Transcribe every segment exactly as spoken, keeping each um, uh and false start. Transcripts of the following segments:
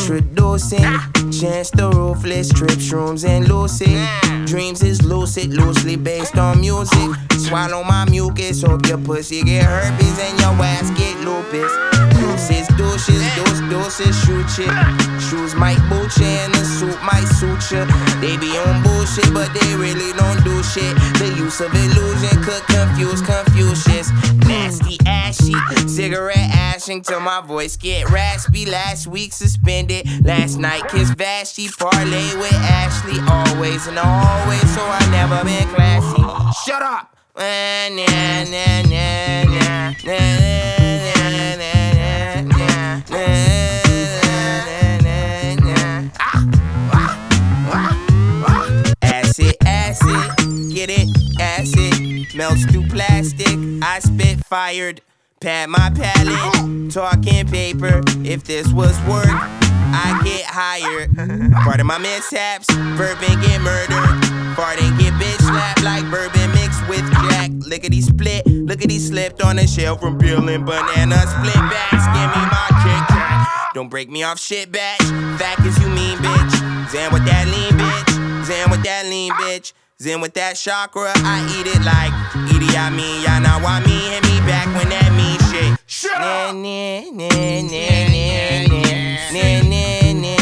Introducing Chance the Ruthless, trip shrooms and lucid. Dreams is lucid, loosely based on music. Swallow my mucus, hope your pussy get herpes and your ass get lupus. Deuces, douches, deuce, deuces, shoot shit. Shoes might boot you and the suit might suit you. They be on bullshit, but they really don't do shit. The use of illusion could confuse Confucius. Nasty, ashy, cigarette ashing till my voice get raspy. Last week suspended, last night kissed Vashti. Parlay with Ashley, always in the hallway, so I never been classy. Shut up! Nah, nah, nah, nah, nah, nah, nah, nah, nah, nah. Acid, acid, get it, acid. Melts through plastic, I spit fired. Pad my palate, talking paper. If this was work, I get hired. Part of my mishaps, bourbon get murdered. Farting get bitch slapped like bourbon mixed with Jack. Lickety split, lookity slipped on a shelf from peeling banana split backs. Give me my Kit Kat. Don't break me off shit batch. Fact is you mean bitch. Zen with that lean bitch. Zen with that lean bitch. Zen with that chakra. I eat it like Edie I mean. Y'all know why me hit me back when that mean shit. Shut up. Nah, nah, nah, nah, nah, nah, nah, nah,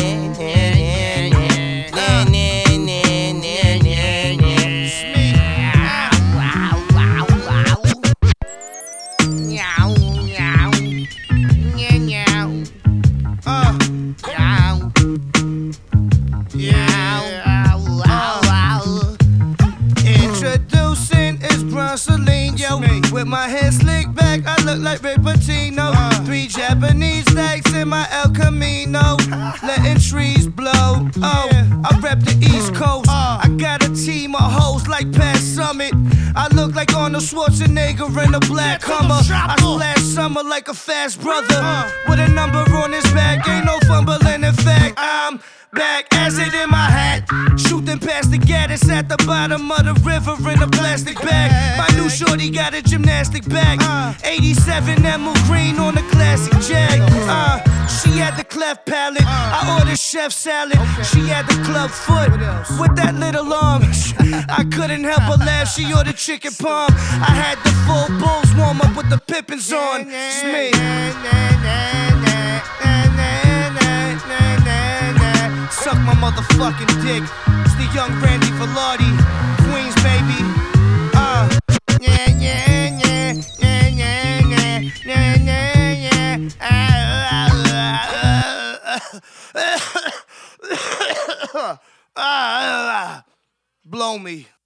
with my hair slicked back, I look like Rick Pitino. uh, Three Japanese stacks in my El Camino, letting trees blow. Oh, I rep the East Coast. I got a team of hoes like Pat Summit. I look like Arnold Schwarzenegger in a black Hummer. I splash summer like a fast brother. With a number on his back, ain't no fumbling. In fact, I'm back, acid in my hat, shooting past the gaddis at the bottom of the river in a plastic bag. My new shorty got a gymnastic bag, eighty-seven emerald green on the classic Jag. Uh, she had the cleft palate, I ordered chef salad. She had the club foot with that little arm. I couldn't help but laugh, she ordered chicken palm. I had the full bulls warm up with the Pippins on. It's me. Suck my motherfucking dick. It's the young Randy Velarde, Queens baby. Uh, yeah, yeah, yeah, yeah, yeah, yeah, yeah, yeah, yeah. Blow me.